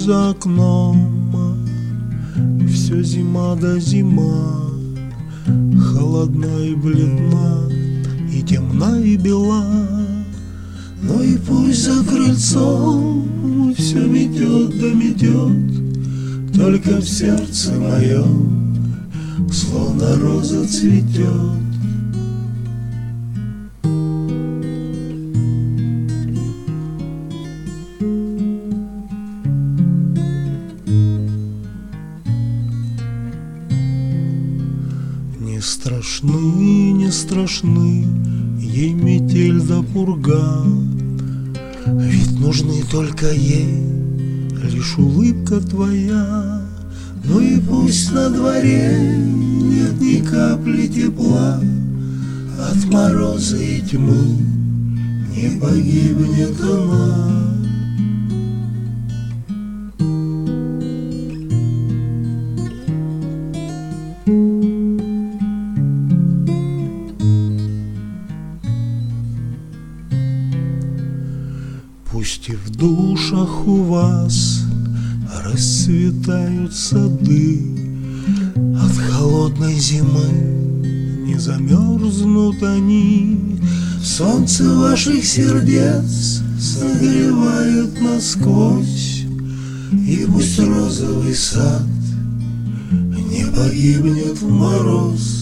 за окном все зима да зима, холодна и бледна, и темна и бела. Но и пусть за крыльцом все метет да метет, только в сердце моем словно роза цветет. Не страшны ей метель да пурга, ведь нужны только ей лишь улыбка твоя. Ну и пусть на дворе нет ни капли тепла, от мороза и тьмы не погибнет она. Пусть и в душах у вас расцветают сады, от холодной зимы не замерзнут они. Солнце ваших сердец согревает насквозь, и пусть розовый сад не погибнет в мороз.